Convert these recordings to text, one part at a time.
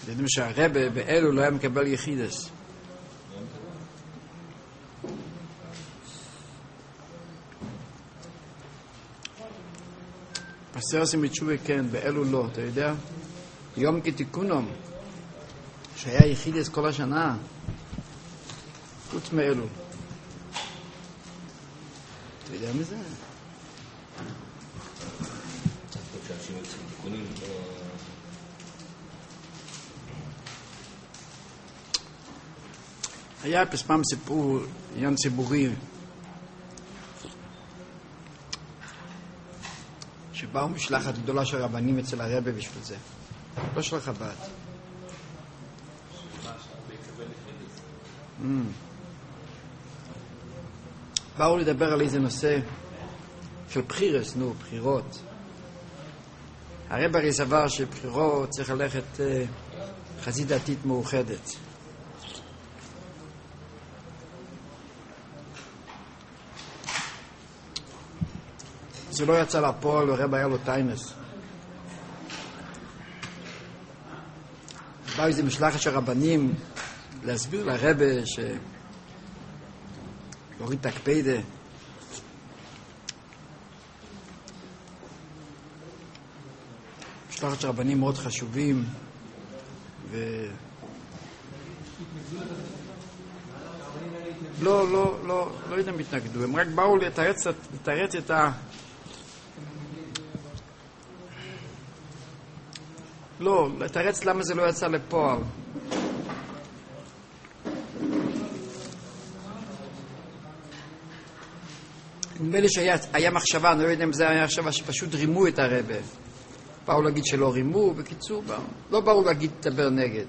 יודעים שהרבא באלול לא היה מקבל יחידס. עשרת מתשובה כן, באלול לא, אתה יודע? יום כתיקונום, שהיה יחידס כל השנה, חוץ מאלול. אתה יודע מזה? היה פעם סיפור, עניין ציבורי, שבאו משלחת גדולה של רבנים אצל הרבא בשביל זה. לא של חב"ד. באו לדבר על איזה נושא של בחירס, בחירות. הרבא הרי סבר שבחירות צריך ללכת חזית דתית מאוחדת. זה לא יצא לפועל, הרבא היה לו טיינס. באו איזה משלחת של רבנים להסביר לרבא להוריד את הקפדה. משלחת של רבנים מאוד חשובים, לא יודע אם התנגדו, הם רק באו לתרץ את לתרץ למה זה לא יצא לפועל. נדמה לי שהיה מחשבה, אני לא יודע אם זה היה מחשבה שפשוט רימו את הרבא. באו להגיד שלא רימו, בקיצור, לא באו להגיד דבר נגד.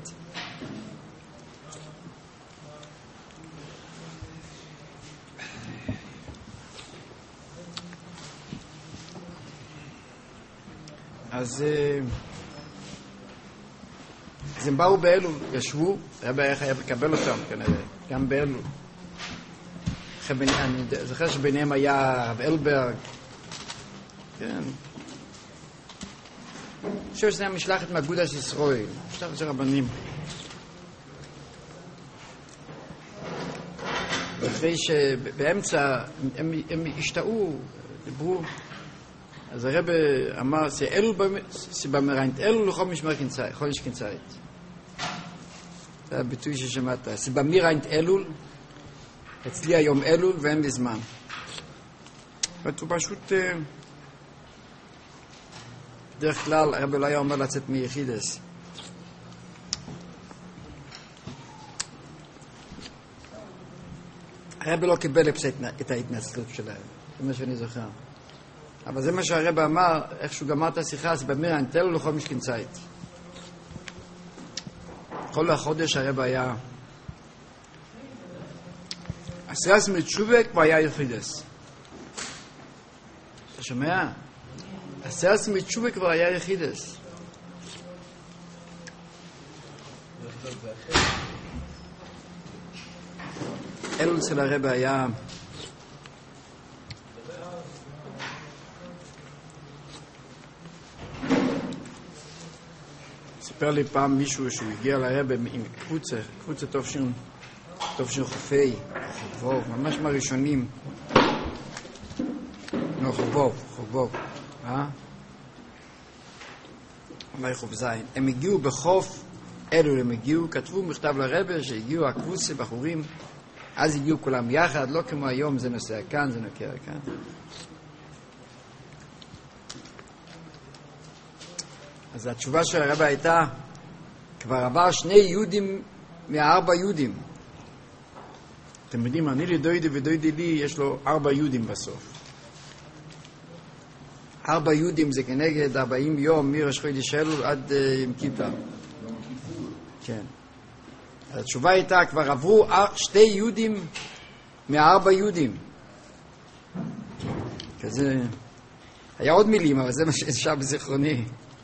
אז הם באו באלול, ישבו, הרבא היה חייב לקבל אותם כנראה, גם באלול. אני זוכר שביניהם היה הרב אלברג, כן. אני חושב שזה היה משלחת מאגודת ישראל, משלחת של רבנים. ואחרי שבאמצע הם השתאו, דיברו, אז הרבא אמר, שבמראיינט אלול לכל משמר חודש קנצאית. זה הביטוי ששמעת, שבמראיינט אלול, אצלי היום אלול ואין לי זמן. והוא פשוט, בדרך כלל הרבא לא היה אומר לצאת מיחידס. הרבא לא קיבל את ההתנצלות שלהם, זה מה שאני זוכר. אבל זה מה שהרבא אמר, איך שהוא גמר את השיחה, אז במראיינט אלול לכל משכנצאית. כל החודש הרבא היה עשרת מתשובה כבר היה יחידס. אתה שומע? עשרת מתשובה כבר היה יחידס. אלול אצל הרבא היה סיפר לי פעם מישהו שהוא הגיע לרבא עם קבוצה תופשין חופי, חובוב, ממש מהראשונים. חובוב. אולי חוב זין. הם הגיעו בחוף אלול, כתבו מכתב לרבא שהגיעו הקבוצה, בחורים, אז הגיעו כולם יחד, לא כמו היום, זה נוסע כאן, זה נוקע כאן. אז התשובה של הרבא הייתה, כבר עבר 2 יהודים מה4 יהודים. אתם יודעים, אני לדוידי ודוידי לי, יש לו 4 יהודים בסוף. 4 יהודים זה כנגד 40 יום מראש חודש אלול עד יום כיפר. כן. אז התשובה הייתה, כבר עברו 2 יהודים מה4 יהודים. כזה, היה עוד מילים, אבל זה מה שאפשר בזיכרוני.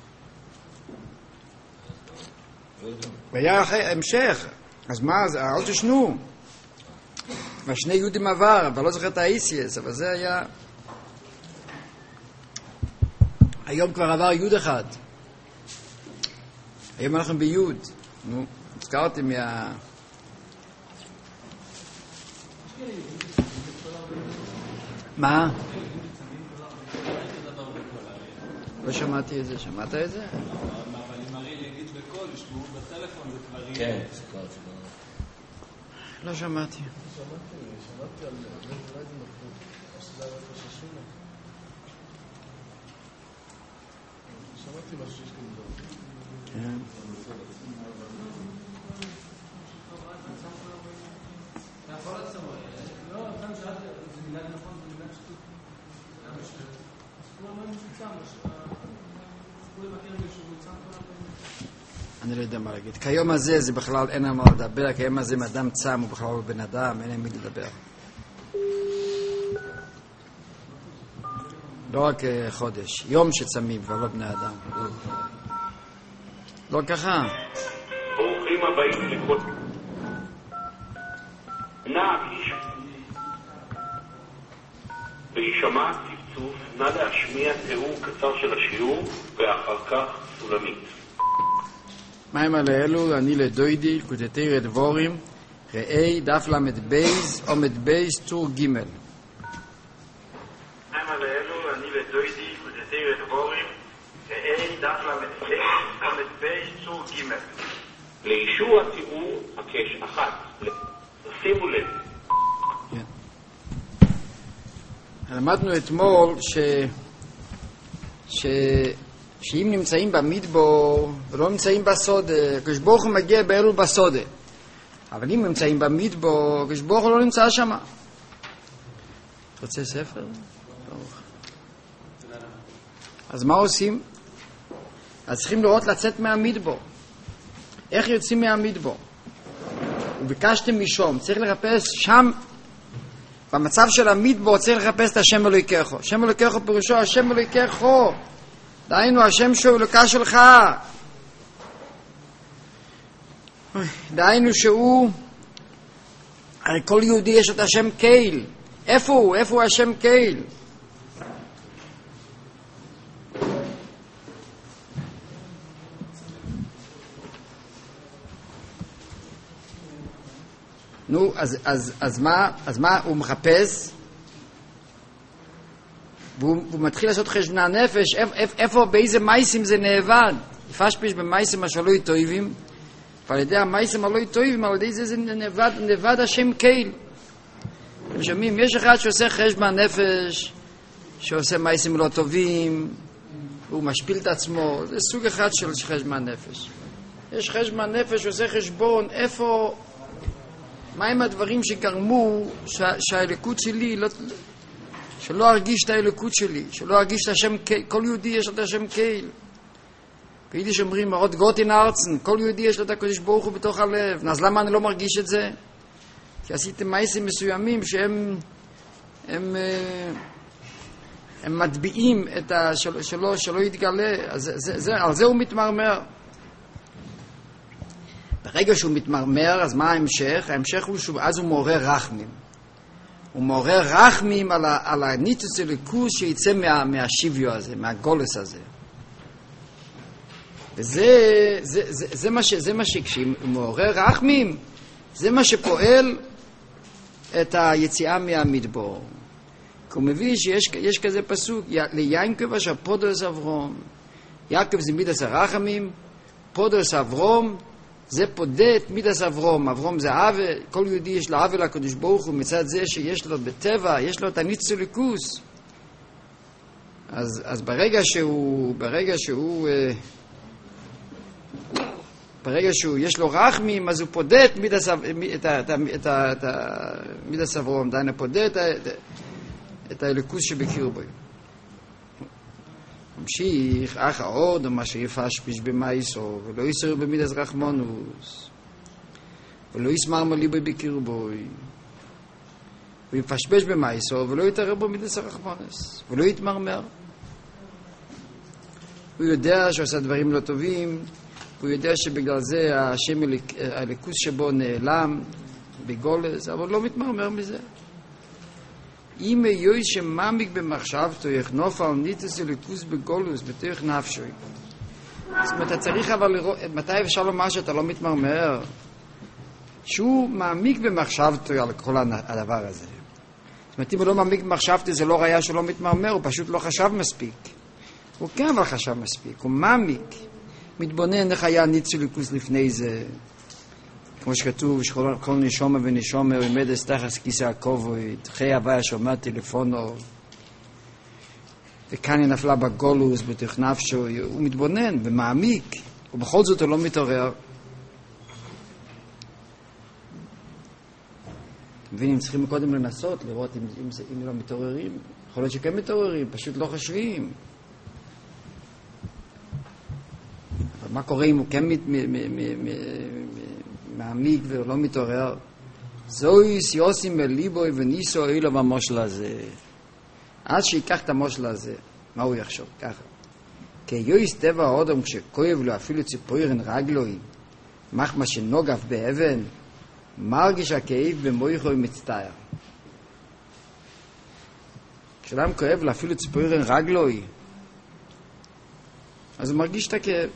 והיה המשך, אז מה, אל תשנו. 2 יהודים עבר, אבל לא זוכר את האיסיאס, אבל זה היה... היום כבר עבר יוד אחד. היום אנחנו ביוד. נו, הזכרתי מה? לא שמעתי את זה, שמעת את זה? אבל אם אריאל יגיד בקול, ישמעו בטלפון, זה כבר יהיה... כן, זכרתי. לא שמעתי. שמעתי על אולי זה נכון. שזה היה חששונה. שמעתי משהו שיש כאן דבר. כן. לא, כאן שאלתי, זה מילה נכון, זה מילה שטות. כולם לא מצוצם, כולם מכירים מישהו מצוצם כולם. אני לא יודע מה להגיד. כיום הזה זה בכלל אין על מה לדבר, כיום הזה אם אדם צם הוא בכלל לא בן אדם, אין עם מי לדבר. לא רק חודש, יום שצמים כבר לא בני אדם. לא ככה. ברוכים הבאים לכל... נא וישמע צפצוף, נא להשמיע תיאור קצר של השיעור ואחר כך סולמית. מים על אלו, אני לדוידי, כותתי דבורים, ראי דף למד בייז, עומד בייז, טור ג'. מים על אלו, אני לדוידי, כותתי דבורים, ראי דף למד בייז, עומד בייז, טור ג'. לאישור התיאור הקש אחת. שימו לב. למדנו אתמול שאם נמצאים במדבור ולא נמצאים בסודה, הקדוש ברוך הוא מגיע באלול בסודה. אבל אם נמצאים במדבור, הקדוש ברוך הוא לא נמצא שם. רוצה ספר? אז מה עושים? אז צריכים לראות לצאת מהמדבור. איך יוצאים מהמדבור? וביקשתם משום, צריך לחפש שם, במצב של המדבור צריך לחפש את השם אלוהיכך. השם אלוהיכך פירושו השם אלוהיכך, דהיינו השם שהוא אלוקה שלך, דהיינו שהוא, הרי כל יהודי יש את השם קייל. איפה הוא? איפה הוא השם קייל? נו, אז מה הוא מחפש? והוא מתחיל לעשות חשבון נפש, איפה, באיזה מייסים זה נאבד? יפשפיש במייסים השלוי טויבים, ועל ידי המייסים הלוי טויבים, על ידי זה נאבד השם קייל. אתם שומעים, יש אחד שעושה חשבון נפש, שעושה מייסים לא טובים, הוא משפיל את עצמו, זה סוג אחד של חשבון נפש. יש חשבון נפש שעושה חשבון, איפה... מהם הדברים שגרמו שהאלוקות שלי שלא ארגיש את האלוקות שלי, שלא ארגיש את השם קייל. כל יהודי יש לו את השם קייל. ביידיש אומרים עוד גוט אין ארצן, כל יהודי יש לו את הקדוש ברוך הוא בתוך הלב. אז למה אני לא מרגיש את זה? כי עשיתם מעשים מסוימים שהם הם מטביעים את שלא יתגלה. על זה הוא מתמרמר. ברגע שהוא מתמרמר, אז מה ההמשך? ההמשך הוא אז הוא מעורר רחמים. הוא מעורר רחמים על הניתוס אלוקות שיצא מהשיביו הזה, מהגולס הזה. וזה מה שכשהוא מעורר רחמים, זה מה שפועל את היציאה מהמדבור. כי הוא מביא שיש כזה פסוק, ליעקב אשר פודוס אברום. יעקב זה מידס הרחמים, פודוס אברום, זה פודה את מידס אברום. אברום זה אהבה, כל יהודי יש לו אהבה לקדוש ברוך הוא, מצד זה שיש לו בטבע, יש לו את הניצוץ אלוקות. אז ברגע שהוא יש לו רחמים, אז הוא פודה את מידס אברום, דהיינו פודה את האלוקות שבקרבו. ממשיך, אך העוד מה שיפשפיש במייסו, ולא יסר במידס רחמונוס, ולא יסמר מליבו בקרבו, ויפשפש במייסו, ולא יתערב בו מידס הרחמונוס, ולא יתמרמר. הוא יודע שעושה דברים לא טובים, הוא יודע שבגלל זה השם האלוקות שבו נעלם בגולס, אבל לא מתמרמר מזה. אם יוי שמעמיק במחשבתו יחנוף על ניתוס אלוקות בגולוס בתוך נפשו, זאת אומרת, אתה צריך אבל לראות, מתי אפשר לומר שאתה לא מתמרמר? שהוא מעמיק במחשבתו על כל הדבר הזה. זאת אומרת, אם הוא לא מעמיק במחשבתו, זה לא ראיה שלא מתמרמר, הוא פשוט לא חשב מספיק. הוא כן אבל חשב מספיק, הוא מעמיק. מתבונן איך היה ניצוליקוס לפני זה, כמו שכתוב, שכל נשומה ונשומה, עומד אסתחס כיסא הכובד, חי הוויה שומע טלפונו, וכאן היא נפלה בגולוס, בתוך נפשו, הוא מתבונן ומעמיק, ובכל זאת הוא לא מתעורר. מבינים, צריכים קודם לנסות, לראות אם לא מתעוררים. יכול להיות שכן מתעוררים, פשוט לא חושבים. אבל מה קורה אם הוא כן מעמיק ולא מתעורר? זוהי סיוסים בליבוי וניסו אילו במושל הזה. עד שיקח את המושל הזה, מה הוא יחשוב? ככה. כי יויס טבע האודם כשכואב לו אפילו ציפוירן רגלוי, מחמה שנוגף באבן, מרגיש הכאב במויכו ומצטער. כשאדם כואב לו אפילו ציפוירן רגלוי, אז הוא מרגיש את הכאב.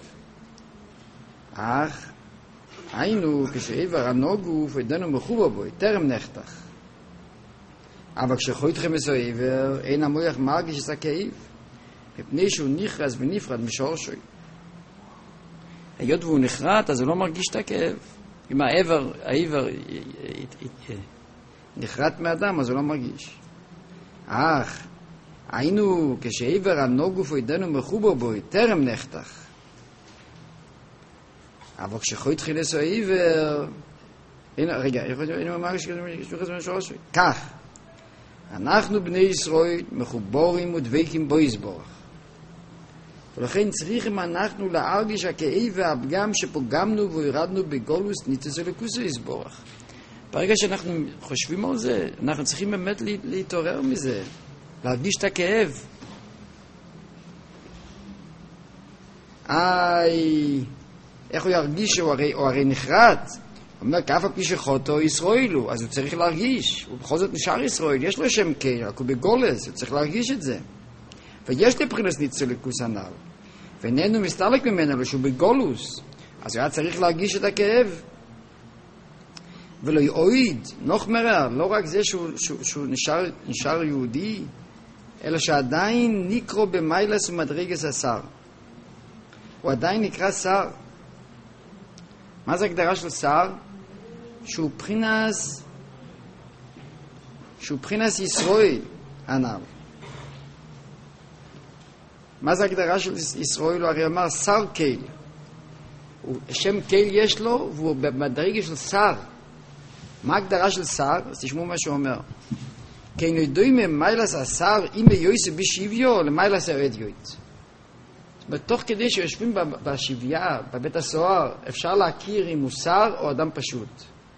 אך היינו כשעבר הנוגוף עדנו מחובה בו, טרם נחתך. אבל כשחויתכם איזו עבר, אין המויח מרגיש את הכאב, מפני שהוא נכרס ונפרד משורשוי. היות והוא נחרט, אז הוא לא מרגיש את הכאב. אם העבר נחרט מאדם, אז הוא לא מרגיש. אך היינו כשעבר הנוגוף עדנו מחובה בו, טרם נחתך. אבל כשחויתכם איזו עבר, רגע, אני מרגיש משורשוי. כך, אנחנו בני ישראל מחוברים ודבקים בו יסבורך. ולכן צריכים אנחנו להרגיש הכאב והפגם שפוגמנו וירדנו בגולוס ניצוץ אלוקוסו יסבורך. ברגע שאנחנו חושבים על זה, אנחנו צריכים באמת להתעורר מזה, להרגיש את הכאב. איך הוא ירגיש שהוא הרי נחרט? הוא אומר, כאף על פי שחוטו ישרואלו, אז הוא צריך להרגיש. הוא בכל זאת נשאר ישראל, יש לו שם כן, רק הוא בגולס, הוא צריך להרגיש את זה. ויש לפרינס ניצוליקוס הנ"ל. ואיננו מסתלק ממנו, אבל שהוא בגולוס. אז הוא היה צריך להרגיש את הכאב. ולא יועיד, נוח מרר, לא רק זה שהוא נשאר יהודי, אלא שעדיין נקרא במיילס ומדרגס השר. הוא עדיין נקרא שר. מה זה הגדרה של שר? שהוא בחינס ישראל הנ"ל. מה זה הגדרה של ישראל? הוא הרי אמר שר קייל. שם קייל יש לו, והוא במדרגה של שר. מה ההגדרה של שר? אז תשמעו מה שהוא אומר. כי נדוי ממיילס השר, אם יויסה בשוויו, למיילס הרדיוית. בתוך כדי שיושבים בשביה, בבית הסוהר, אפשר להכיר אם הוא שר או אדם פשוט.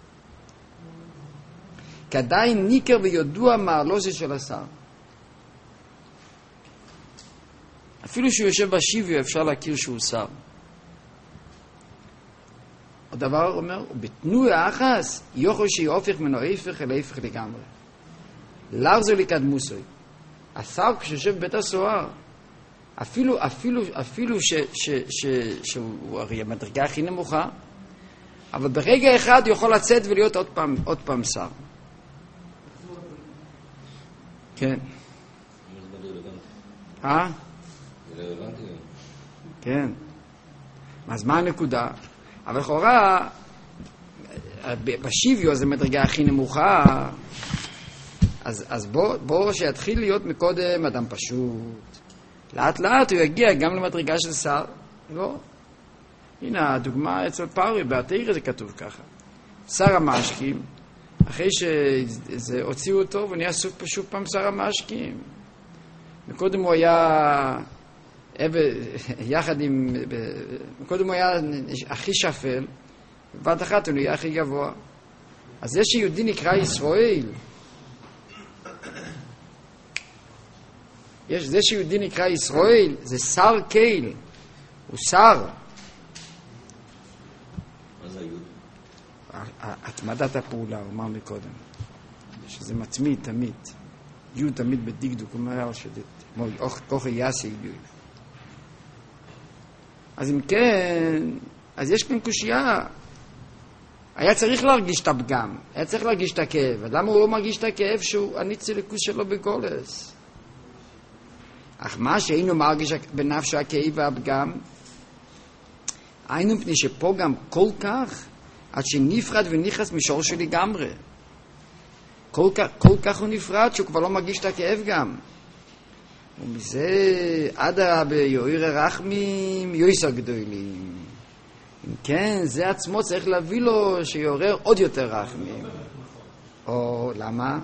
כי עדיין ניכר וידוע מעלוסת של השר. אפילו שהוא יושב בשביה, אפשר להכיר שהוא שר. עוד דבר אומר, ובתנועי האחס, יוכל שיהופך מנו ההפך אל ההפך לגמרי. לארזו לקדמוסוי. השר כשיושב בבית הסוהר, אפילו שהוא הרי המדרגה הכי נמוכה, אבל ברגע אחד הוא יכול לצאת ולהיות עוד פעם שר. כן. כן. אז מה הנקודה? אבל לכאורה בשוויו זה המדרגה הכי נמוכה, אז בוא שיתחיל להיות מקודם אדם פשוט. לאט לאט הוא יגיע גם למדרגה של שר. לא. הנה הדוגמה אצל פאורי, בתורה זה כתוב ככה. שר המשקים, אחרי שהוציאו אותו ונהיה שוב פעם שר המשקים. מקודם הוא היה יחד עם, מקודם הוא היה הכי שפל, ובת אחת הוא נהיה הכי גבוה. אז זה שיהודי נקרא ישראל, זה שיהודי נקרא ישראל, זה שר קייל, הוא שר. מה זה היהוד? התמדת הפעולה, הוא אמר מקודם, שזה מצמיד תמיד, יהוד תמיד בדקדוק, הוא אומר שדת, כמו כוח יעשי יהוד. אז אם כן, אז יש כאן קושייה. היה צריך להרגיש את הפגם, היה צריך להרגיש את הכאב. למה הוא לא מרגיש את הכאב שהוא הניציליקוס שלו בגולס? אך מה שאינו מרגיש בנפשו הכאב והפגם, היינו מפני שפה גם כל כך, עד שנפרד ונכנס משורשו לגמרי. כל כך הוא נפרד שהוא כבר לא מרגיש את הכאב גם. ומזה אדרבה יויר הרחמים יויסר גדולים. אם כן, זה עצמו צריך להביא לו שיעורר עוד יותר רחמים. או למה?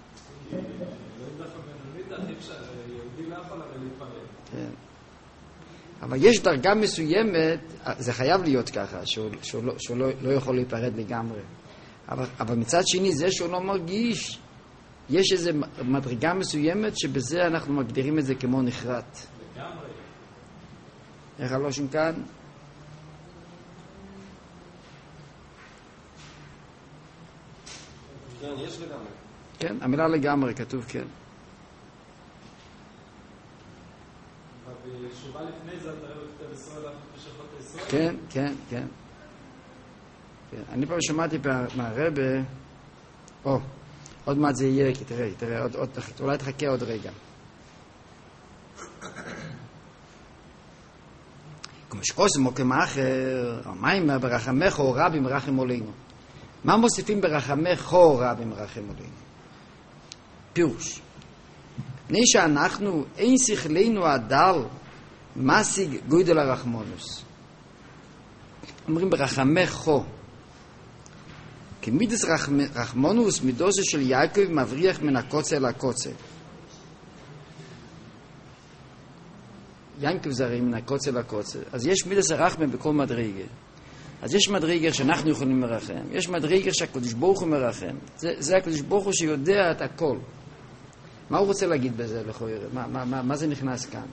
אבל יש דרגה מסוימת, זה חייב להיות ככה, שהוא לא יכול להיפרד לגמרי. אבל מצד שני, זה שהוא לא מרגיש, יש איזו מדרגה מסוימת שבזה אנחנו מגדירים את זה כמו נחרט. איך הלושן כאן? כן, יש לגמרי. כן, המילה לגמרי, כתוב כן. ובשובה לפני זה, אתה רואה את ישראל, בשבת ישראל? כן, כן, כן. אני פעם שמעתי מהרבא, עוד מעט זה יהיה, כי תראה, אולי תחכה עוד רגע. כמו שקוסמו כמאחר, המים ברחמך או רבי מרחם עלינו. מה מוסיפים ברחמך או רבי מרחם עלינו? פירוש. פני שאנחנו, אין שכלנו הדל, משיג גודל הרחמונוס. אומרים ברחמך או. כי מידס רחמונוס מידוסו של יעקב מבריח מן הקוצה אל הקוצה. יעקב זה הרי מן הקוצה אל הקוצה. אז יש מידס הרחמן בכל מדרגה. אז יש מדרגה שאנחנו יכולים מרחם. יש מדרגה שהקדוש ברוך הוא מרחם. זה הקדוש ברוך הוא שיודע את הכל. מה הוא רוצה להגיד בזה לכאורה? מה זה נכנס כאן?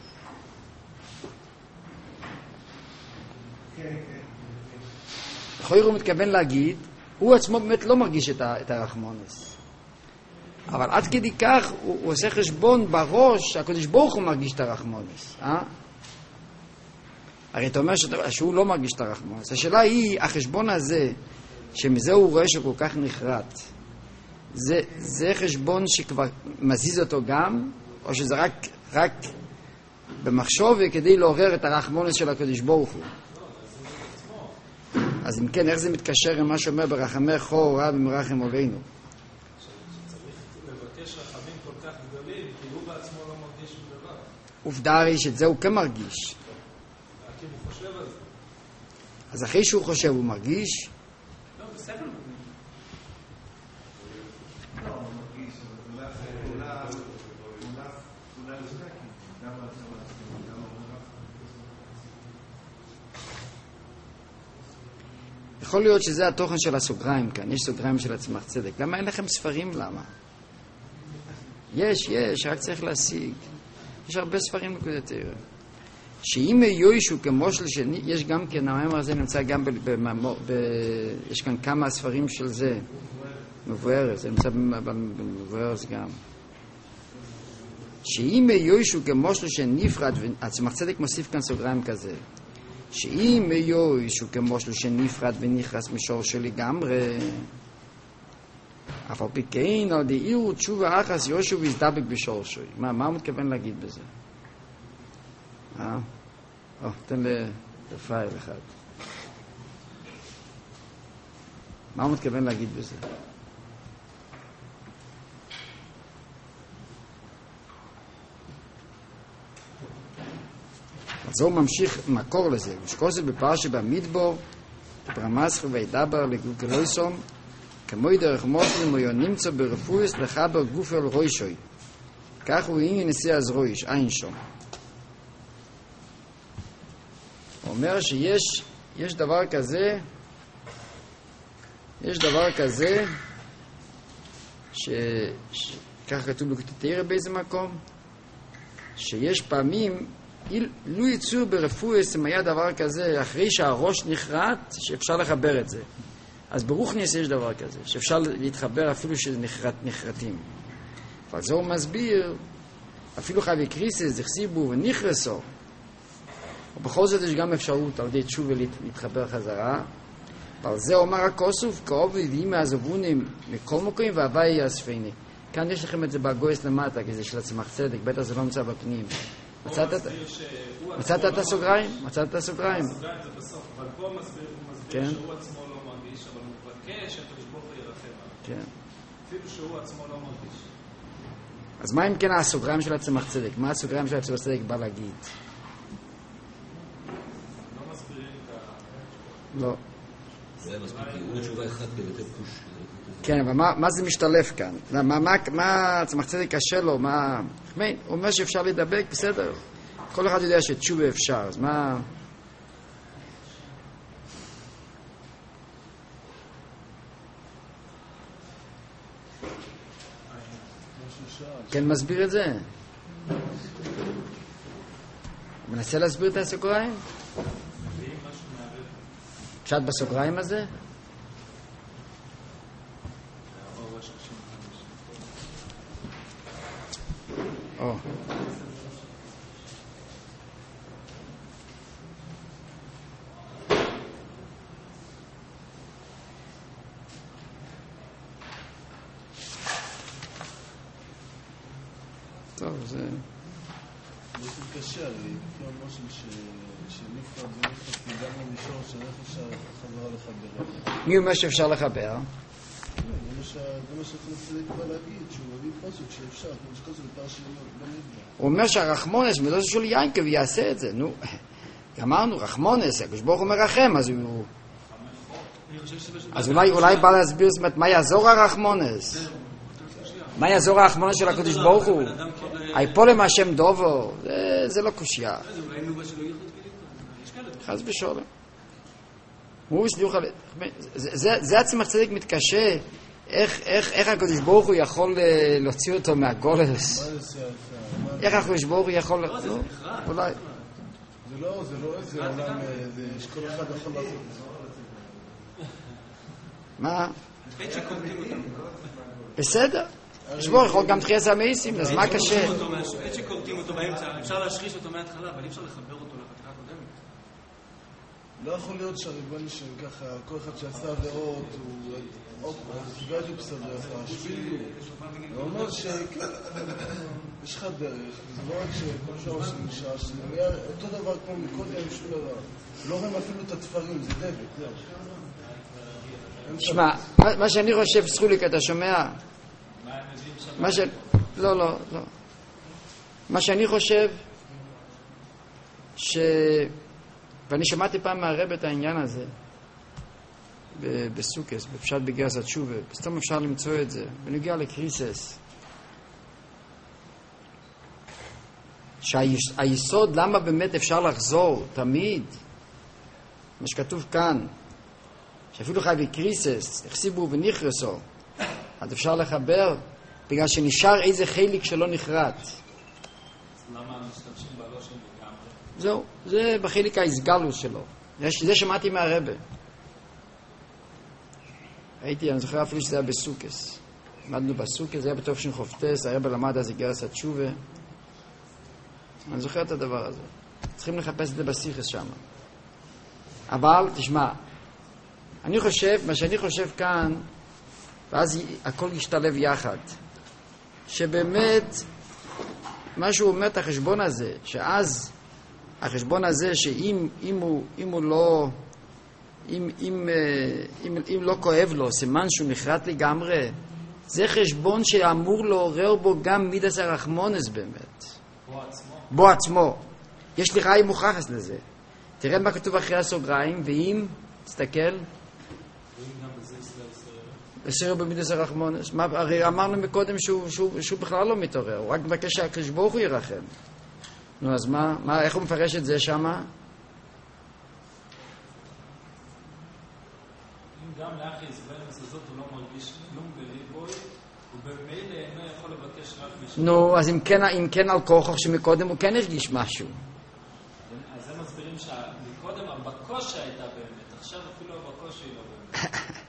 לכאורה הוא מתכוון להגיד, הוא עצמו באמת לא מרגיש את הרחמונס. אבל עד כדי כך הוא עושה חשבון בראש שהקדוש ברוך הוא מרגיש את הרחמונס. הרי אתה אומר שהוא לא מרגיש את הרחמונס. השאלה היא, החשבון הזה, שמזה הוא רואה שהוא כל כך נחרט, זה חשבון שכבר מזיז אותו גם, או שזה רק במחשוב כדי לעורר את הרחמונס של הקדוש ברוך הוא? אז אם כן, איך זה מתקשר עם מה שאומר ברחמך חו רבי מרחם עלינו? שצריך לבקש רחמים כל כך גדולים, כי הוא בעצמו לא מרגיש דבר. עובדה הרי שאת זה הוא כן מרגיש. כי הוא חושב על זה. אז אחרי שהוא חושב הוא מרגיש? לא, בסדר. יכול להיות שזה התוכן של הסוגריים כאן, יש סוגריים של הצמח צדק. למה אין לכם ספרים? למה? יש, רק צריך להשיג. יש הרבה ספרים נקודתיים. שאם יוישו כמושל שני, יש גם כן, המאמר הזה נמצא גם יש כאן כמה ספרים של זה. מבוארס, זה נמצא במבוארס גם. שאם יוישו כמושל שנפרד, הצמח צדק מוסיף כאן סוגריים כזה. שאם יוישו כמושל שנפרד ונכנס משורשו לגמרי, אף על פי כן על דאירו תשובה אחס יושו ויזדבק בשורשו. מה הוא מתכוון להגיד בזה? תן לפייל אחד. מה הוא מתכוון להגיד בזה? אז הוא ממשיך מקור לזה. ושקוסת בפרשה במדבור, ברמסך וידבר לגלויסום, כמו דרך מוסלם הוא נמצא ברפואס לחבר גוף אל רוישוי. כך הוא עניין נשיא אז רויש, אין שום. הוא אומר שיש דבר כזה, כך כתוב בכתתירה באיזה מקום, שיש פעמים, לו יצאו ברפואס אם היה דבר כזה, אחרי שהראש נחרט, שאפשר לחבר את זה. אז ברוכניס יש דבר כזה, שאפשר להתחבר אפילו שזה נחרטים. אבל זה הוא מסביר, אפילו חבי קריסס, זכסיבו ונחרסו, ובכל זאת יש גם אפשרות על ידי תשובה להתחבר חזרה. ועל זה אומר הכוסוף, כאוב ויהי מעזבונים מכל מקום והווי יאספני. כאן יש לכם את זה בגויס למטה, כי זה של עצמך צדק, בטח זה לא נמצא בפנים. מצאת את הסוגריים? מצאת את הסוגריים? הסוגריים זה בסוף, אבל פה הוא מסביר שהוא עצמו לא מרגיש, אבל הוא מבקש שהקדוש ברוך הוא ירחם עליו. אפילו שהוא עצמו לא מרגיש. אז מה אם כן הסוגריים של עצמך צדק? מה הסוגריים של עצמך צדק בא להגיד? לא מסבירים את לא. זה מספיק, הוא תשובה אחת כבית פוש. כן, אבל מה זה משתלף כאן? מה עצמך צדק קשה לו? הוא אומר שאפשר להידבק, בסדר. כל אחד יודע שתשובה אפשר, אז מה... כן, מסביר את זה. מנסה להסביר את הסוגריים? פשט בסוגריים הזה? או. טוב, זה... זה קשה, הרי לפי המושל שנפרד זה נפרד כי גם במישור של איך אפשר חזרה לחבר. מי אומר שאפשר לחבר? זה מה שאתה מצליק בא להגיד, שהוא מביא פוסק שאפשר, כמו שכל זה בפרש בנדבר. הוא אומר שהרחמונס, מדוס של יינקב, יעשה את זה. נו, אמרנו, רחמונס, הקדוש ברוך הוא מרחם, אז הוא... אז אולי בא להסביר, זאת אומרת, מה יעזור הרחמונס? מה יעזור הרחמונס של הקדוש ברוך הוא? היפולם השם דובו, זה לא קושיה. חס ושולם. זה עצמך צדק מתקשה, איך הקדוש ברוך הוא יכול להוציא אותו מהגולס? איך הקדוש ברוך הוא יכול... אולי... זה לא איזה עולם, שכל אחד יכול לעשות את זה. מה? בסדר. שבור יכול גם תחייה המייסים, אז מה קשה? עת שקורטים אותו באמצע, אפשר להשחיש אותו מההתחלה, אבל אי אפשר לחבר אותו לחתיכה הקודמת. לא יכול להיות שהריבון שככה, כל אחד שעשה עבירות, הוא גדל בסדר, השפיל, הוא אומר שיש לך דרך, זה לא רק שכל שעה שנשאר, שזה נהיה אותו דבר כמו מקודם, שום דבר. לא רואים אפילו את התפרים, זה דבק, שמע, מה שאני חושב, סחוליק, אתה שומע? לא. מה שאני חושב, ואני שמעתי פעם מהרב את העניין הזה, בסוכס, בפשט בגרס התשובה, בסתום אפשר למצוא את זה, בנגיע לקריסס. שהיסוד, למה באמת אפשר לחזור תמיד, מה שכתוב כאן, שאפילו חי בקריסס, החסיבו ונכרסו, אז אפשר לחבר, בגלל שנשאר איזה חלק שלא נחרט. למה משתמשים בלא שם לגמרי? זהו, זה בחלק ההסגלוס שלו. זה שמעתי מהרבא. אני זוכר אפילו שזה היה בסוכס. למדנו בסוכס, זה היה בתוך שנחופטס, הרבא למד אז גרס התשובה. אני זוכר את הדבר הזה. צריכים לחפש את זה בסיכס שם. אבל, תשמע, מה שאני חושב כאן, ואז הכל ישתלב יחד. שבאמת, מה שהוא אומר את החשבון הזה, שאז החשבון הזה שאם הוא לא, אם לא כואב לו, סימן שהוא נחרט לגמרי, זה חשבון שאמור לעורר בו גם מידס הרחמונס באמת. בו עצמו. יש לי ראי מוכחס לזה. תראה מה כתוב אחרי הסוגריים, ואם, תסתכל, אסר במידס הרחמונס. הרי אמרנו מקודם שהוא בכלל לא מתעורר, הוא רק מבקש שהקדוש ברוך הוא ירחם. נו, אז מה, איך הוא מפרש את זה שמה? אם גם לאחי הסברנס הזאת הוא לא מרגיש כלום בליבוי, הוא במילא אינו יכול לבקש רק משהו. נו, אז אם כן על כוחו שמקודם הוא כן הרגיש משהו. אז הם מסבירים שמקודם הבקושה הייתה באמת, עכשיו אפילו הבקושה היא לא באמת.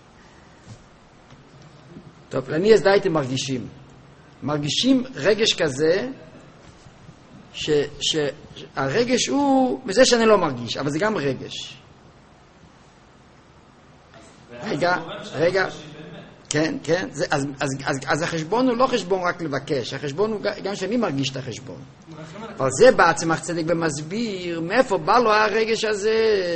טוב, אני אז די אתם מרגישים רגש כזה שהרגש הוא מזה שאני לא מרגיש, אבל זה גם רגש. רגע. כן. אז החשבון הוא לא חשבון רק לבקש, החשבון הוא גם שאני מרגיש את החשבון. אבל זה בא צמח צדק ומסביר מאיפה בא לו הרגש הזה.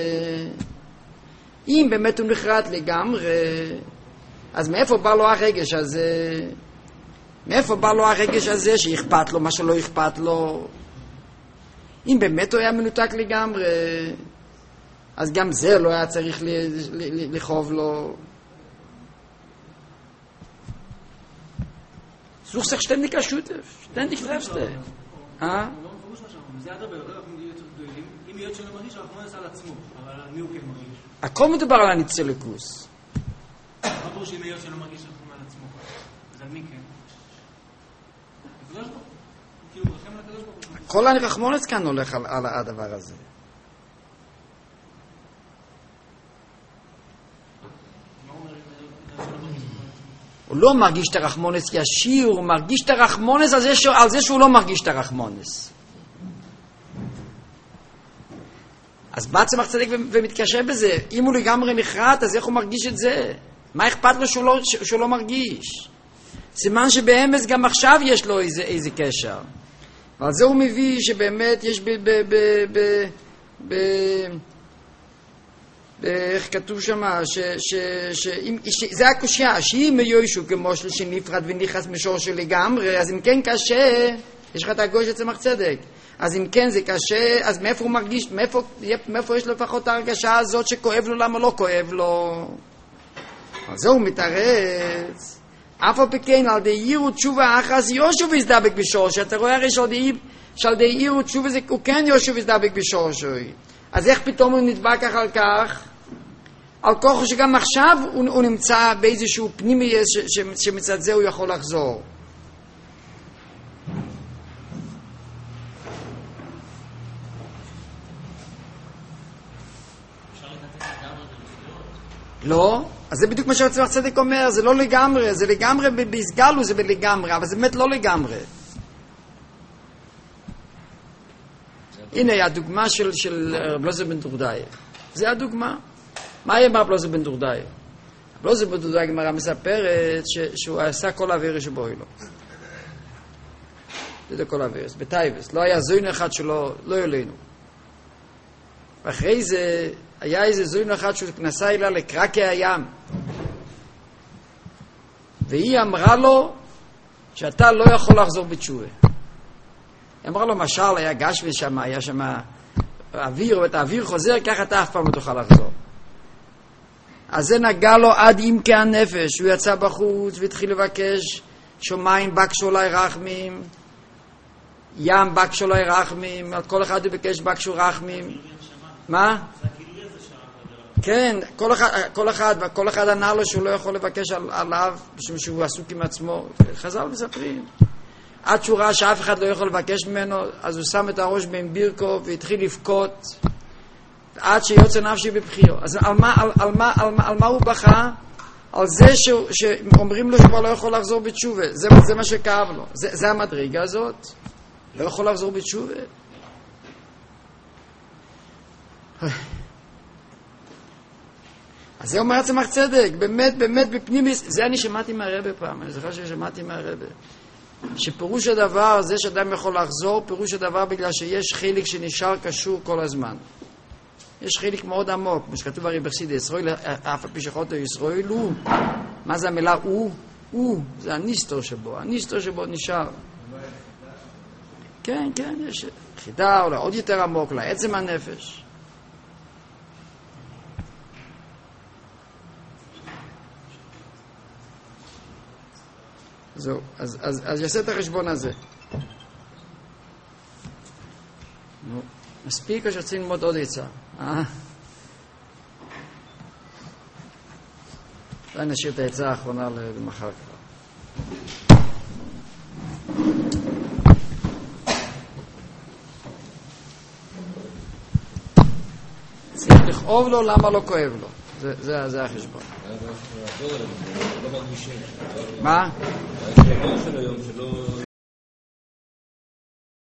אם באמת הוא נחרט לגמרי, אז מאיפה בא לו הרגש הזה? מאיפה בא לו הרגש הזה שאכפת לו מה שלא אכפת לו? אם באמת הוא היה מנותק לגמרי, אז גם זה לא היה צריך לחוב לו. Such sich ständig als Schutef, ständig selbst. זה אדרבה, יותר אנחנו נהיה יותר גדולים. אם להיות שלא מרגיש, אנחנו לא נעשה על עצמו, אבל על מי הוא כן מרגיש. הכל מדובר על הניצלקוס. מה ברור שאם להיות שלא מרגיש, אנחנו על עצמו? אז על מי כן? הקדוש ברוך הוא. כאילו ברחם על הקדוש ברוך הוא. כל הרחמונס כאן הולך על הדבר הזה. הוא לא מרגיש את הרחמונס ישיר, הוא מרגיש את הרחמונס על זה שהוא לא מרגיש את הרחמונס. אז בא צמח צדק ומתקשר בזה. אם הוא לגמרי נחרט, אז איך הוא מרגיש את זה? מה אכפת לו שהוא לא מרגיש? סימן שבאמס גם עכשיו יש לו איזה קשר. ועל זה הוא מביא שבאמת יש איך כתוב שמה, זה הקושיה, שאם יוישו כמו שנפרד ונכנס משורשו לגמרי, אז אם כן קשה, יש לך את הגוי של צמח צדק, אז אם כן זה קשה, אז מאיפה הוא מרגיש, מאיפה יש לו לפחות ההרגשה הזאת שכואב לו, למה לא כואב לו? אז זהו מתארץ, אף על פי על די עירו תשובה אחס יושו ויזדבק בשורשו, אתה רואה הרי שעל די עירו תשובה זה הוא כן יושו ויזדבק בשורשו, אז איך פתאום הוא נדבק אחר כך? על כוח שגם עכשיו הוא נמצא באיזשהו פנימי שמצד זה הוא יכול לחזור. לא, אז זה בדיוק מה שצמח צדק אומר, זה לא לגמרי, זה לגמרי בהסגלו, זה לגמרי, אבל זה באמת לא לגמרי. הנה הדוגמה של רב לוזר בן דורדאי. זה הדוגמה. מה יהיה רב לוזר בן דורדאי? רב לוזר בן דורדאי גמרא מספרת שהוא עשה כל העבירה שבו לו. זה כל העבירה. בטייבס. לא היה זוין אחד שלא יולנו. ואחרי זה היה איזה זוין אחד שהוא כנסה אלה לקרקי הים. והיא אמרה לו שאתה לא יכול לחזור בתשובה. היא אמרה לו, משל היה גשמי שם, היה שם אוויר, ואת האוויר חוזר, ככה אתה אף פעם לא תוכל לחזור. אז זה נגע לו עד עמקי הנפש, הוא יצא בחוץ והתחיל לבקש, שומיים בקשו אולי רחמים, ים בקשו אולי רחמים, על כל אחד הוא בקש בקשו רחמים. מה? כן, כל אחד ענה לו שהוא לא יכול לבקש עליו, בשביל שהוא עסוק עם עצמו. חז"ל מספרים. עד שהוא ראה שאף אחד לא יכול לבקש ממנו, אז הוא שם את הראש בין בירקו והתחיל לבכות עד שיוצא נפשי בבכיו. אז על מה הוא בכה? על זה שאומרים לו שהוא לא יכול לחזור בתשובה. זה מה שכאב לו. זה המדרגה הזאת. לא יכול לחזור בתשובה. אז זה אומר צמח צדק. באמת בפנים, זה אני שמעתי מהרבא פעם. אני זוכר ששמעתי מהרבא. שפירוש הדבר, זה שאדם יכול לחזור, פירוש הדבר בגלל שיש חלק שנשאר קשור כל הזמן. יש חלק מאוד עמוק, מה שכתוב הרי בחסידות ישראל, אף על פי שחוטא ישראל הוא. מה זה המילה הוא? זה הניסטור שבו. הניסטור שבו נשאר. כן, יש חידה, אולי עוד יותר עמוק, לעצם הנפש. זהו, אז יעשה את החשבון הזה. מספיק או שרוצים ללמוד עוד עצה? אולי נשאיר את העצה האחרונה למחר כבר. צריך לכאוב לו, למה לא כואב לו? זה החשבון. מה? של היום שלא